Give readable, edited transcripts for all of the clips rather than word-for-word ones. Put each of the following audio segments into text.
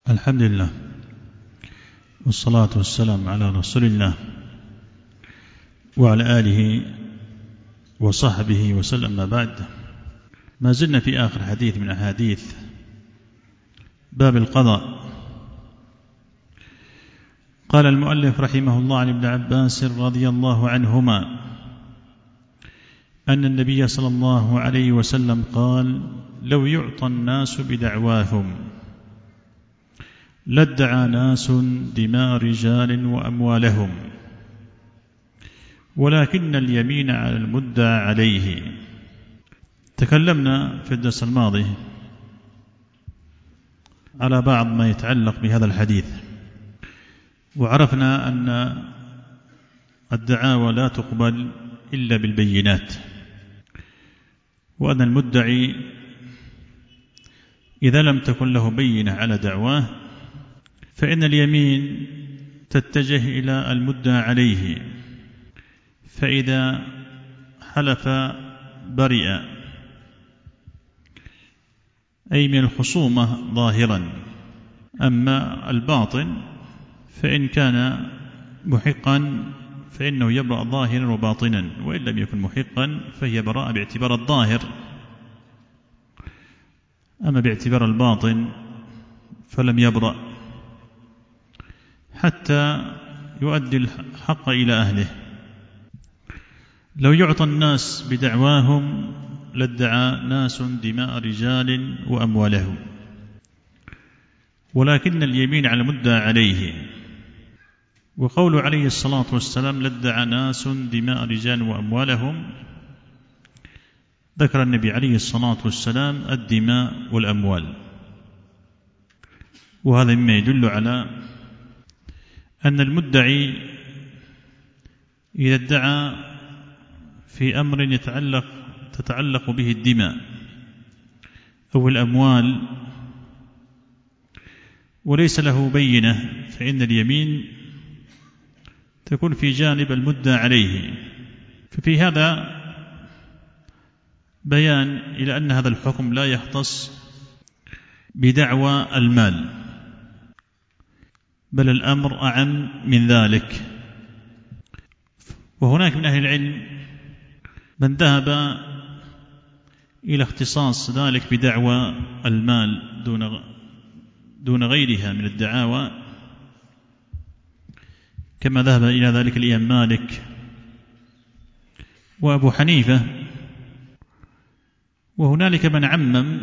الحمد لله والصلاة والسلام على رسول الله وعلى آله وصحبه وسلم. ما بعد، ما زلنا في آخر حديث من أحاديث باب القضاء. قال المؤلف رحمه الله عن ابن عباس رضي الله عنهما أن النبي صلى الله عليه وسلم قال: لو يعطى الناس بدعواهم لادعى ناس دماء رجال وأموالهم، ولكن اليمين على المدعى عليه. تكلمنا في الدرس الماضي على بعض ما يتعلق بهذا الحديث، وعرفنا أن الدعاوى لا تقبل إلا بالبينات، وأن المدعي إذا لم تكن له بينة على دعواه فإن اليمين تتجه إلى المدعى عليه، فإذا حلف برئ، أي من الخصومة ظاهرا. أما الباطن فإن كان محقا فإنه يبرأ ظاهرا وباطنا، وإن لم يكن محقا فهي براءة باعتبار الظاهر. أما باعتبار الباطن فلم يبرأ حتى يؤدي الحق إلى أهله. لو يعطى الناس بدعواهم لادعى ناس دماء رجال وأموالهم، ولكن اليمين على المدعى عليه. وقول عليه الصلاة والسلام لادعى ناس دماء رجال وأموالهم، ذكر النبي عليه الصلاة والسلام الدماء والأموال، وهذا مما يدل على أن المدعي إذا ادعى في أمر تتعلق به الدماء أو الأموال وليس له بينة، فإن اليمين تكون في جانب المدعى عليه. ففي هذا بيان إلى أن هذا الحكم لا يختص بدعوى المال، بل الأمر أعم من ذلك. وهناك من أهل العلم من ذهب إلى اختصاص ذلك بدعوى المال دون غيرها من الدعاوى، كما ذهب إلى ذلك الإمام مالك وأبو حنيفة. وهنالك من عمم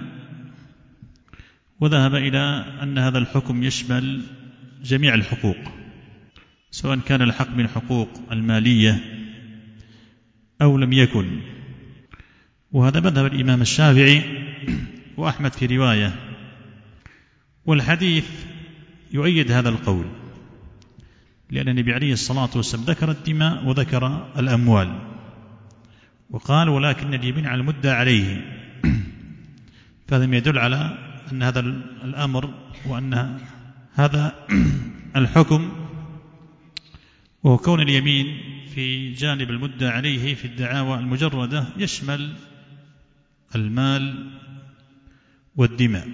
وذهب إلى أن هذا الحكم يشمل جميع الحقوق، سواء كان الحق من حقوق المالية أو لم يكن. وهذا مذهب الإمام الشافعي وأحمد في رواية، والحديث يؤيد هذا القول، لأن النبي عليه الصلاة والسلام ذكر الدماء وذكر الأموال، وقال ولكن اليمين على المدعى عليه. فهذا يدل على أن هذا الأمر وأن هذا الحكم، وهو كون اليمين في جانب المدعى عليه في الدعاوى المجردة، يشمل المال والدماء،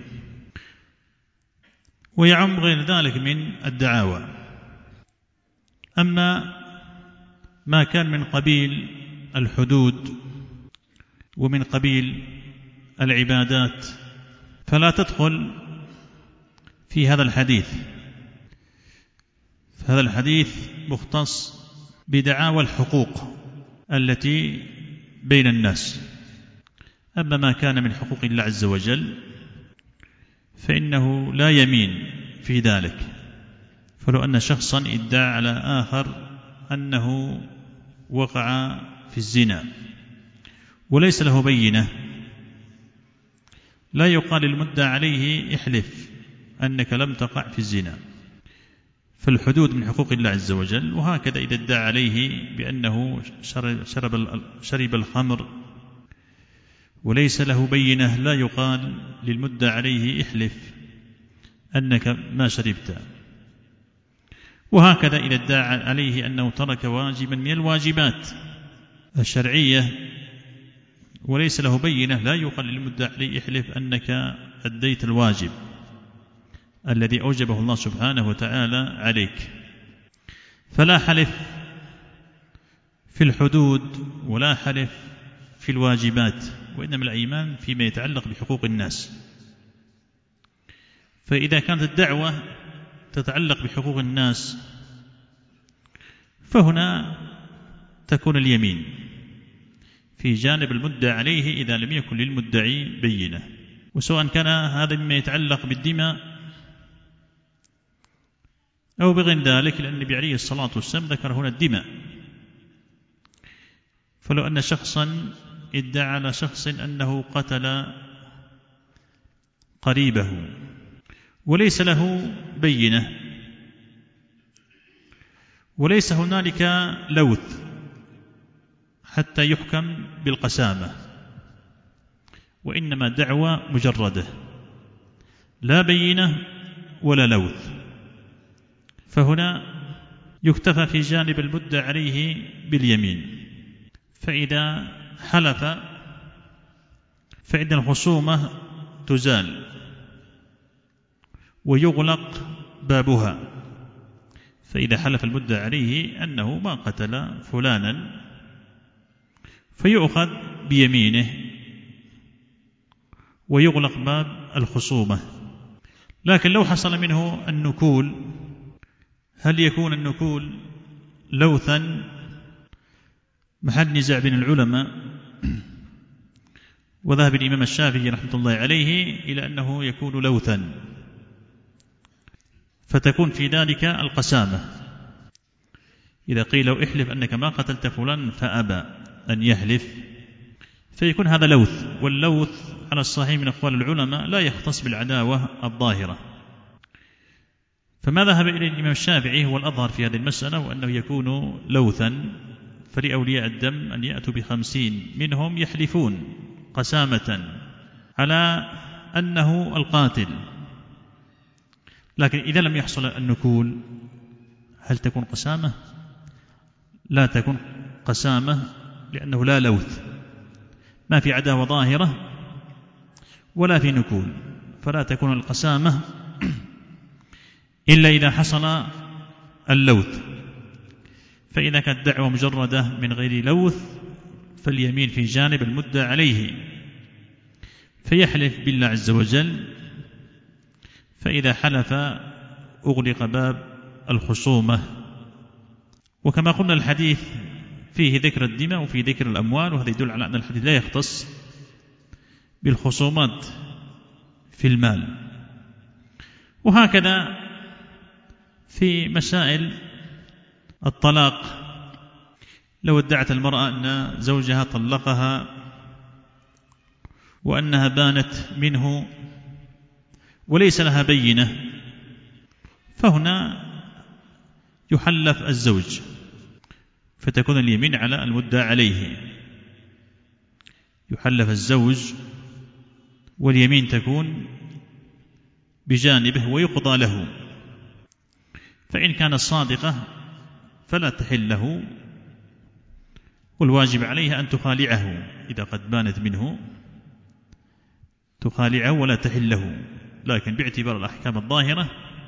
ويعم غير ذلك من الدعاوى. أما ما كان من قبيل الحدود ومن قبيل العبادات فلا تدخل في هذا الحديث، فهذا الحديث مختص بدعاوى الحقوق التي بين الناس. أما ما كان من حقوق الله عز وجل فإنه لا يمين في ذلك. فلو أن شخصا ادعى على آخر أنه وقع في الزنا وليس له بينة، لا يقال للمدعى عليه احلف أنك لم تقع في الزنا، فالحدود من حقوق الله عز وجل. وهكذا إذا ادعى عليه بأنه شرب الخمر وليس له بينة، لا يقال للمدعى عليه احلف أنك ما شربت. وهكذا إذا ادعى عليه أنه ترك واجبا من الواجبات الشرعية وليس له بينة، لا يقال للمدعى عليه احلف أنك أديت الواجب، الذي أوجبه الله سبحانه وتعالى عليك. فلا حلف في الحدود ولا حلف في الواجبات، وإنما الأيمان فيما يتعلق بحقوق الناس. فإذا كانت الدعوة تتعلق بحقوق الناس فهنا تكون اليمين في جانب المدعى عليه إذا لم يكن للمدعي بينة، وسواء كان هذا مما يتعلق بالدماء أو بغير ذلك، لأن النبي عليه الصلاة والسلام ذكر هنا الدماء. فلو أن شخصا ادعى على شخص أنه قتل قريبه وليس له بينة وليس هنالك لوث حتى يحكم بالقسامة، وإنما دعوى مجردة لا بينة ولا لوث، فهنا يكتفى في جانب المدعى عليه باليمين. فإذا حلف فإن الخصومة تزال ويغلق بابها. فإذا حلف المدعى عليه أنه ما قتل فلانا فيؤخذ بيمينه ويغلق باب الخصومة. لكن لو حصل منه النكول، هل يكون النكول لوثا؟ محل نزاع بين العلماء، وذهب الإمام الشافعي رحمة الله عليه إلى أنه يكون لوثا، فتكون في ذلك القسامة. إذا قيل له احلف أنك ما قتلت فلان فأبى أن يحلف فيكون هذا لوث، واللوث على الصحيح من أقوال العلماء لا يختص بالعداوة الظاهرة. فما ذهب إليه الإمام الشافعي هو الأظهر في هذه المسألة، وأنه يكون لوثا. فلأولياء الدم أن يأتوا ب50 منهم يحلفون قسامة على أنه القاتل، لكن إذا لم يحصل النكول هل تكون قسامة؟ لا تكون قسامة، لأنه لا لوث، ما في عداوة ظاهرة ولا في نكول، فلا تكون القسامة إلا إذا حصل اللوث. فإذا كانت دعوة مجردة من غير لوث فاليمين في جانب المدعى عليه، فيحلف بالله عز وجل، فإذا حلف أغلق باب الخصومة. وكما قلنا الحديث فيه ذكر الدماء وفيه ذكر الأموال، وهذا يدل على أن الحديث لا يختص بالخصومات في المال. وهكذا في مسائل الطلاق، لو ادعت المرأة أن زوجها طلقها وأنها بانت منه وليس لها بينة، فهنا يحلف الزوج، فتكون اليمين على المدعى عليه، يحلف الزوج واليمين تكون بجانبه ويقضى له. فإن كانت صادقة فلا تحل له، والواجب عليها أن تخالعه إذا قد بانت منه، تخالعه ولا تحل له. لكن باعتبار الأحكام الظاهرة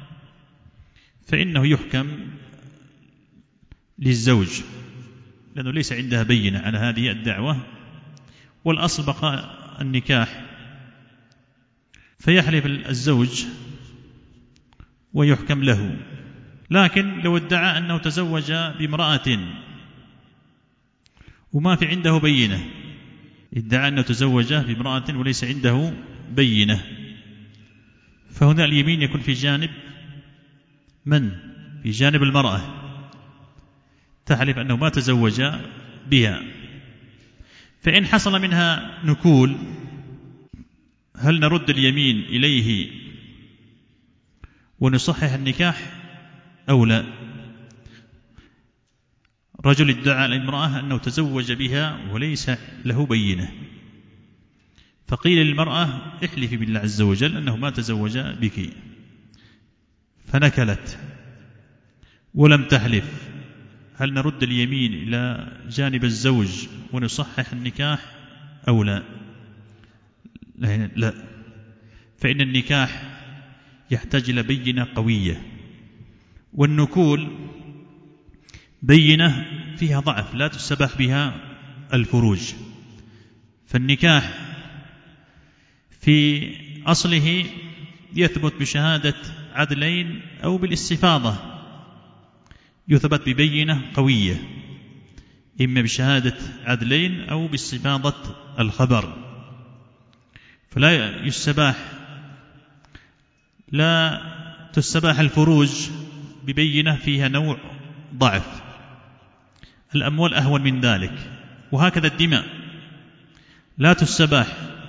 فإنه يحكم للزوج، لأنه ليس عندها بينة على هذه الدعوة، والأصل بقاء النكاح، فيحلف الزوج ويحكم له. لكن لو ادعى أنه تزوج بامرأة وما في عنده بينة، ادعى أنه تزوج بامرأة وليس عنده بينة، فهنا اليمين يكون في جانب من؟ في جانب المرأة، تحلف أنه ما تزوج بها. فإن حصل منها نكول هل نرد اليمين إليه ونصحح النكاح أو لا؟ رجل ادعى على المرأة أنه تزوج بها وليس له بينة، فقيل للمرأة احلفي بالله عز وجل أنه ما تزوج بك، فنكلت ولم تحلف، هل نرد اليمين إلى جانب الزوج ونصحح النكاح أو لا؟ لا، فإن النكاح يحتاج إلى بينة قوية، والنكول بينة فيها ضعف لا تستباح بها الفروج. فالنكاح في أصله يثبت بشهادة عدلين أو بالاستفاضة، يثبت ببينة قوية إما بشهادة عدلين أو باستفاضة الخبر، فلا لا تستباح الفروج ببينة فيها نوع ضعف. الأموال أهون من ذلك، وهكذا الدماء لا تستباح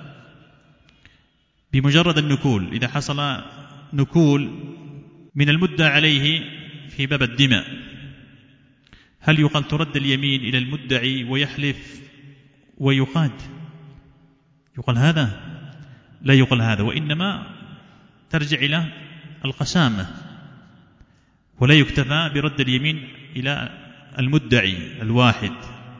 بمجرد النكول. إذا حصل نكول من المدعى عليه في باب الدماء، هل يقال ترد اليمين إلى المدعي ويحلف ويقاد؟ يقال هذا؟ لا يقال هذا، وإنما ترجع إلى القسامة، ولا يكتفى برد اليمين إلى المدعي الواحد،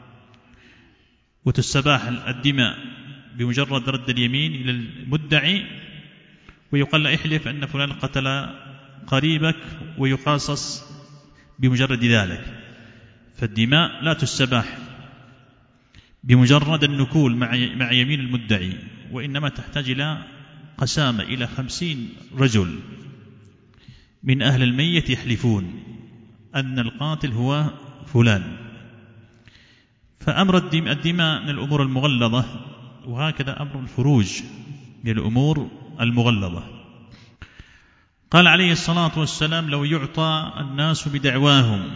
وتستباح الدماء بمجرد رد اليمين إلى المدعي، ويقال لا احلف أن فلان قتل قريبك ويقاصص بمجرد ذلك. فالدماء لا تستباح بمجرد النكول مع يمين المدعي، وإنما تحتاج إلى قسامة، إلى 50 رجل من أهل الميت يحلفون أن القاتل هو فلان. فأمر الدماء من الأمور المغلظة، وهكذا أمر الفروج من الأمور المغلظة. قال عليه الصلاة والسلام: لو يعطى الناس بدعواهم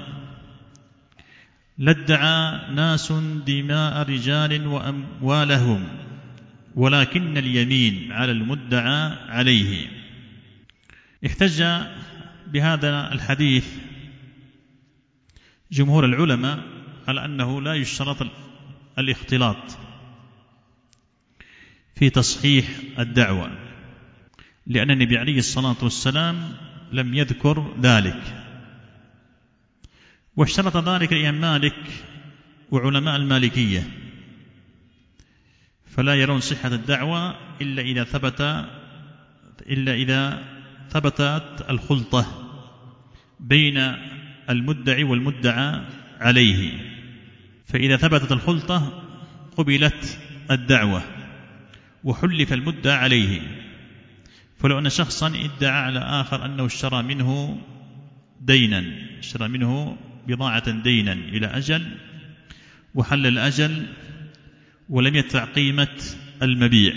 لادعى ناس دماء رجال وأموالهم، ولكن اليمين على المدعى عليه. احتج بهذا الحديث جمهور العلماء على أنه لا يشترط الاختلاط في تصحيح الدعوة، لأن النبي عليه الصلاة والسلام لم يذكر ذلك، واشترط ذلك الإمام مالك وعلماء المالكية، فلا يرون صحة الدعوة إلا إذا ثبتت الخلطة بين المدعي والمدعى عليه. فإذا ثبتت الخلطة قبلت الدعوة وحلف المدعى عليه. فلو أن شخصا ادعى على آخر أنه اشترى منه بضاعة دينا إلى أجل، وحل الأجل ولم يدفع قيمة المبيع،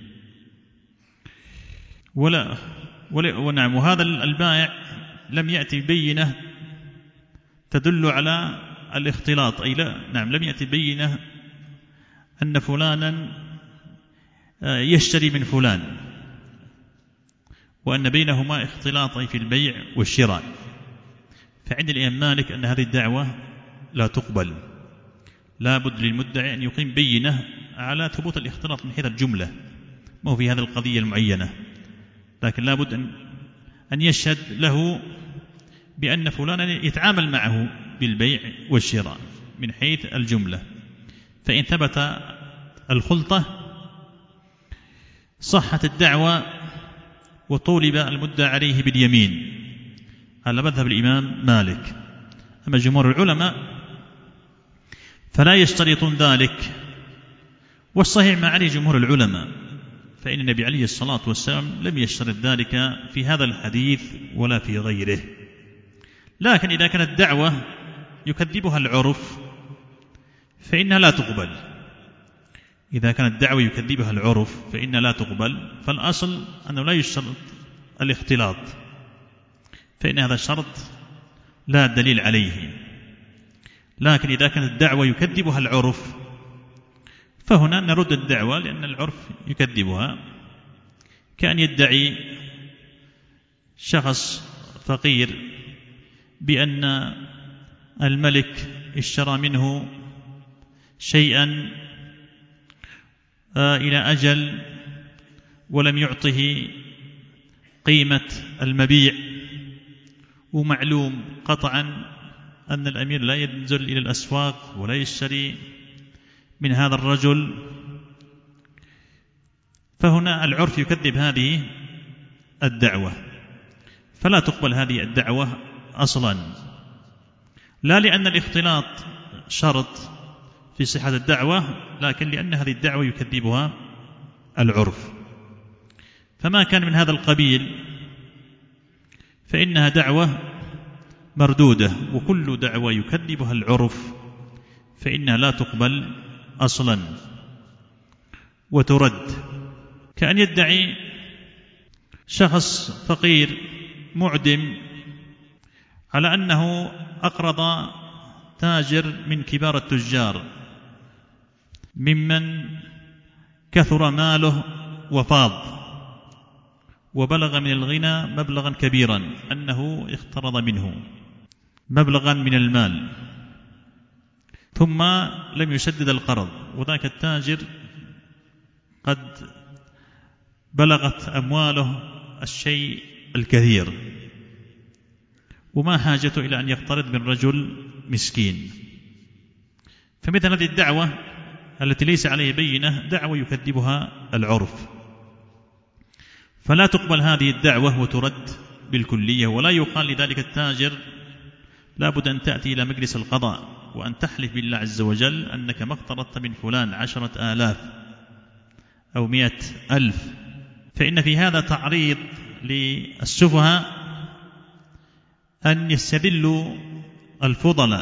ونعم، وهذا البائع لم يأتي بينة تدل على الاختلاط، أي لا، نعم، لم يأتي بينة أن فلانا يشتري من فلان وأن بينهما اختلاط في البيع والشراء. فعند الإمام مالك أن هذه الدعوة لا تقبل، لا بد للمدعي أن يقيم بينة على ثبوت الاختلاط من حيث الجملة، ما هو في هذه القضية المعينة، لكن لا بد أن يشهد له بأن فلانا يتعامل معه بالبيع والشراء من حيث الجملة. فإن ثبت الخلطة صحت الدعوة وطولب المدعى عليه باليمين على مذهب الإمام مالك. أما جمهور العلماء فلا يشترطون ذلك، والصحيح ما عليه جمهور العلماء، فإن النبي عليه الصلاة والسلام لم يشترط ذلك في هذا الحديث ولا في غيره. لكن إذا كانت الدعوة يكذبها العرف فإنها لا تقبل. إذا كانت الدعوة يكذبها العرف فإنها لا تقبل، فالأصل أنه لا يشترط الاختلاط، فإن هذا الشرط لا دليل عليه. لكن إذا كانت الدعوة يكذبها العرف فهنا نرد الدعوة، لأن العرف يكذبها، كأن يدعي شخص فقير بأن الملك اشترى منه شيئا إلى أجل ولم يعطه قيمة المبيع، ومعلوم قطعا أن الأمير لا ينزل إلى الأسواق ولا يشتري من هذا الرجل، فهنا العرف يكذب هذه الدعوة، فلا تقبل هذه الدعوة أصلا، لا لأن الاختلاط شرط في صحة الدعوة، لكن لأن هذه الدعوة يكذبها العرف. فما كان من هذا القبيل فإنها دعوة مردودة، وكل دعوة يكذبها العرف فإنها لا تقبل أصلا وترد. كأن يدعي شخص فقير معدم على أنه أقرض تاجر من كبار التجار ممن كثر ماله وفاض وبلغ من الغنى مبلغا كبيرا، أنه اقترض منه مبلغا من المال ثم لم يسدد القرض، وذاك التاجر قد بلغت أمواله الشيء الكثير وما حاجته إلى أن يقترض من رجل مسكين. فمثل هذه الدعوة التي ليس عليه بينة دعوة يكذبها العرف، فلا تقبل هذه الدعوة وترد بالكلية. ولا يقال لذلك التاجر لا بد أن تأتي إلى مجلس القضاء وأن تحلف بالله عز وجل أنك ما اقترضت من فلان 10,000 أو 100,000، فإن في هذا تعريض للسفهاء أن يستدلوا الفضلاء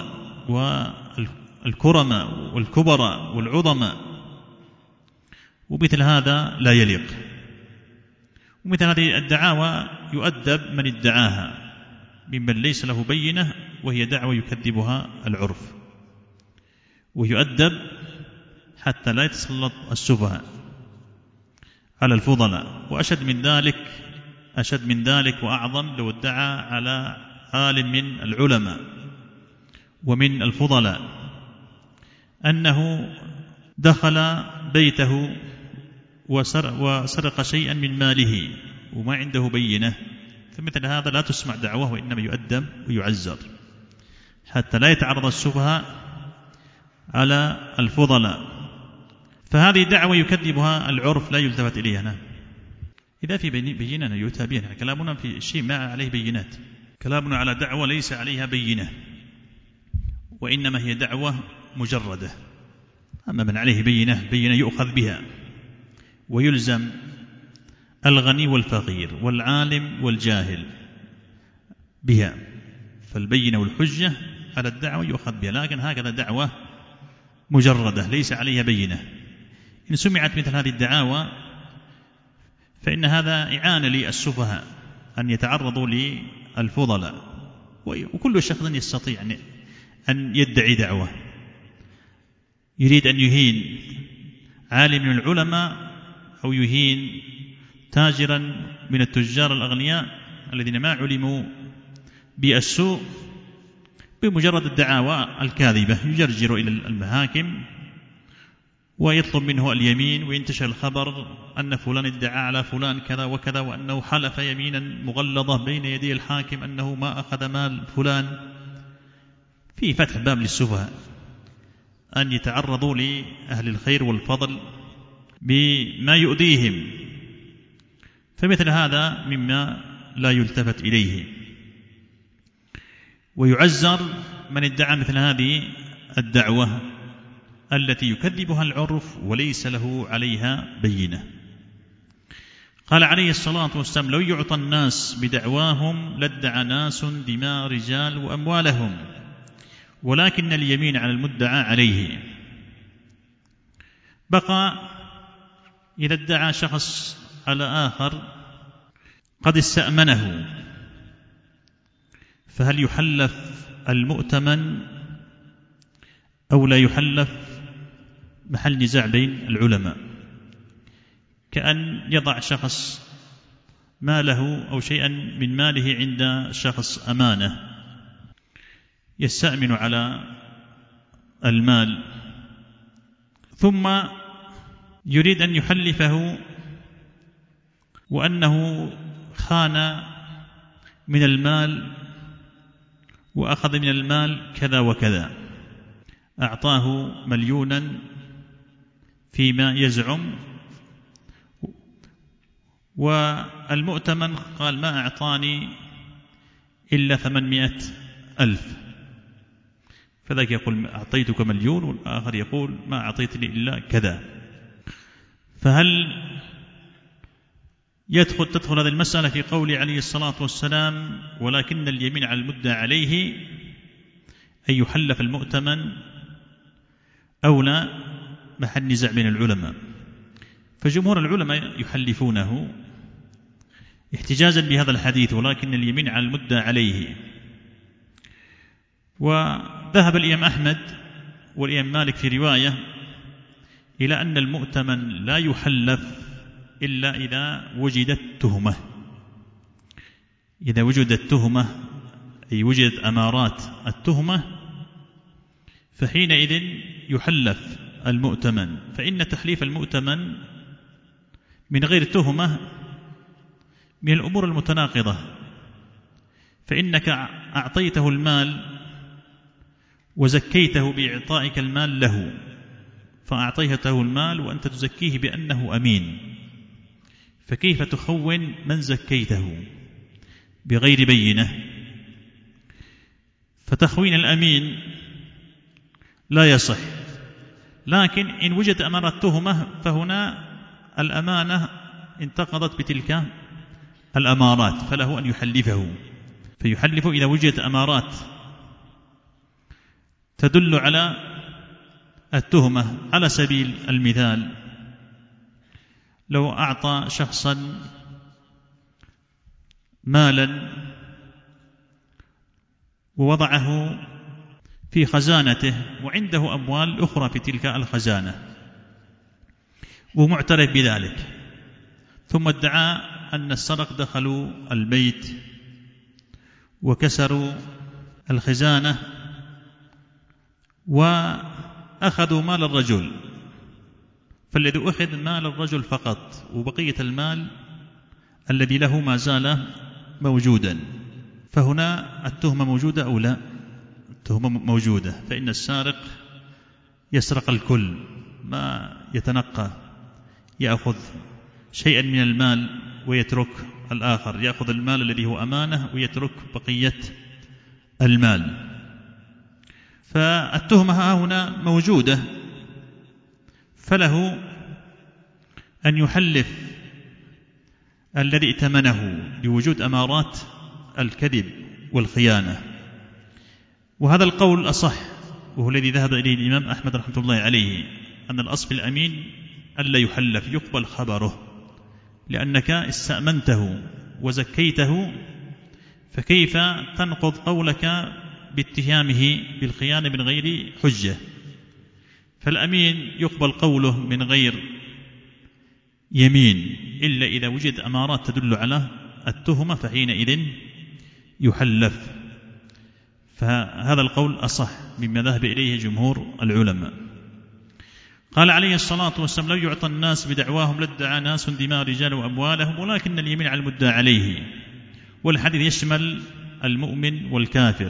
والكرماء والكبراء والعظماء، ومثل هذا لا يليق. ومثل هذه الدعاوى يؤدب من ادعاها ممن ليس له بينة وهي دعوة يكذبها العرف، ويؤدب حتى لا يتسلط السفهاء على الفضلاء. وأشد من ذلك وأعظم لو ادعى على عالم من العلماء ومن الفضلاء أنه دخل بيته وسرق شيئا من ماله وما عنده بينة، فمثل هذا لا تسمع دعوة وإنما يؤدب ويعزر حتى لا يتعرض السفهاء على الفضلاء. فهذه دعوة يكذبها العرف لا يلتفت إليها. إذا في بينة يؤتى بها. كلامنا في شيء ما عليه بينات، كلامنا على دعوة ليس عليها بينة وإنما هي دعوة مجردة. أما من عليه بينة يؤخذ بها ويلزم الغني والفقير والعالم والجاهل بها، فالبينة والحجة على الدعوة يؤخذ بها. لكن هكذا دعوة مجردة ليس عليها بينة إن سمعت مثل هذه الدعاوى فإن هذا إعانة للسفهاء أن يتعرضوا للفضلاء. وكل شخص يستطيع أن يدعي دعوة يريد أن يهين عالم من العلماء أو يهين تاجرا من التجار الأغنياء الذين ما علموا بالسوء بمجرد الدعاوى الكاذبة. يجرجر إلى المحاكم ويطلب منه اليمين، وينتشر الخبر أن فلان ادعى على فلان كذا وكذا، وأنه حلف يمينا مغلظة بين يدي الحاكم أنه ما أخذ مال فلان. في فتح باب للسفهاء أن يتعرضوا لأهل الخير والفضل بما يؤذيهم، فمثل هذا مما لا يلتفت إليه. ويعزر من ادعى مثل هذه الدعوة التي يكذبها العرف وليس له عليها بينة. قال عليه الصلاة والسلام: لو يعطى الناس بدعواهم لادعى ناس دماء رجال وأموالهم، ولكن اليمين على المدعى عليه. بقى إذا ادعى شخص على آخر قد استأمنه، فهل يحلف المؤتمن أو لا يحلف؟ محل نزاع بين العلماء. كأن يضع شخص ماله أو شيئا من ماله عند شخص أمانة يستأمن على المال، ثم يريد أن يحلفه وأنه خان من المال وأخذ من المال كذا وكذا، أعطاه 1,000,000 فيما يزعم، والمؤتمن قال ما أعطاني إلا 800,000، فذاك يقول أعطيتك 1,000,000 والآخر يقول ما أعطيتني إلا كذا. فهل تدخل هذه المسألة في قول عليه الصلاة والسلام ولكن اليمين على المدعى عليه أن يحلف المؤتمن أو لا؟ محل نزاع بين العلماء، فجمهور العلماء يحلفونه احتجاجا بهذا الحديث ولكن اليمين على المدعى عليه. وذهب الإمام أحمد والإمام مالك في رواية إلى أن المؤتمن لا يحلف إلا إذا وجدت تهمة. إذا وجدت تهمة أي وجدت أمارات التهمة فحينئذ يحلف المؤتمن، فإن تحليف المؤتمن من غير تهمة من الأمور المتناقضة، فإنك أعطيته المال وزكيته بإعطائك المال له، فأعطيته المال وأنت تزكيه بأنه أمين، فكيف تخون من زكيته بغير بينة؟ فتخوين الأمين لا يصح. لكن إن وجد أمارة تهمة فهنا الأمانة انتقضت بتلك الأمارات، فله أن يحلفه، فيحلف إذا وجدت أمارات تدل على التهمة. على سبيل المثال لو أعطى شخصا مالا ووضعه في خزانته وعنده أموال أخرى في تلك الخزانة ومعترف بذلك، ثم ادعى أن السرق دخلوا البيت وكسروا الخزانة وأخذوا مال الرجل، فالذي أخذ مال الرجل فقط وبقية المال الذي له ما زال موجودا، فهنا التهمة موجودة أو لا؟ التهمة موجودة، فإن السارق يسرق الكل، ما يتنقى، يأخذ شيئا من المال ويترك الآخر، يأخذ المال الذي هو أمانة ويترك بقية المال. فالتهمة هنا موجودة، فله أن يحلف الذي ائتمنه لوجود أمارات الكذب والخيانة. وهذا القول أصح، وهو الذي ذهب إليه الإمام أحمد رحمة الله عليه، أن الأصل الأمين ألا يحلف، يقبل خبره، لأنك استأمنته وزكيته، فكيف تنقض قولك باتهامه بالخيانة من غير حجة؟ فالأمين يقبل قوله من غير يمين إلا إذا وجد أمارات تدل على التهمة، فحينئذ يحلف. فهذا القول أصح مما ذهب إليه جمهور العلماء. قال عليه الصلاة والسلام: لو يعطى الناس بدعواهم لادعى ناس دماء رجال وأموالهم ولكن اليمين على المدعى عليه. والحديث يشمل المؤمن والكافر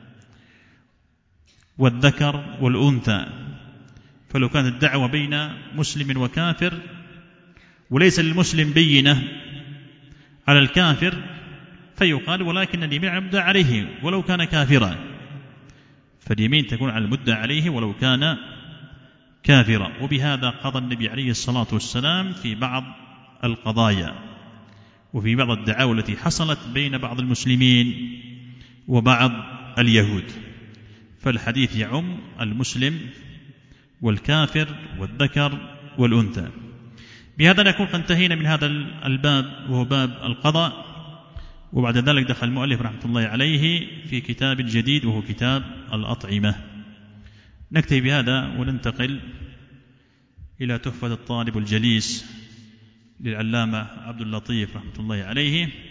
والذكر والأنثى، فلو كانت الدعوة بين مسلم وكافر وليس للمسلم بينة على الكافر فيقال ولكن اليمين على المدعى عليه ولو كان كافرا، فاليمين تكون على المدعى عليه ولو كان كافرا. وبهذا قضى النبي عليه الصلاة والسلام في بعض القضايا وفي بعض الدعاوى التي حصلت بين بعض المسلمين وبعض اليهود، فالحديث يعم المسلم والكافر والذكر والأنثى. بهذا نكون قد انتهينا من هذا الباب وهو باب القضاء، وبعد ذلك دخل المؤلف رحمة الله عليه في كتاب جديد وهو كتاب الأطعمة. نكتفي بهذا وننتقل إلى تحفة الطالب الجليس للعلامة عبد اللطيف رحمة الله عليه.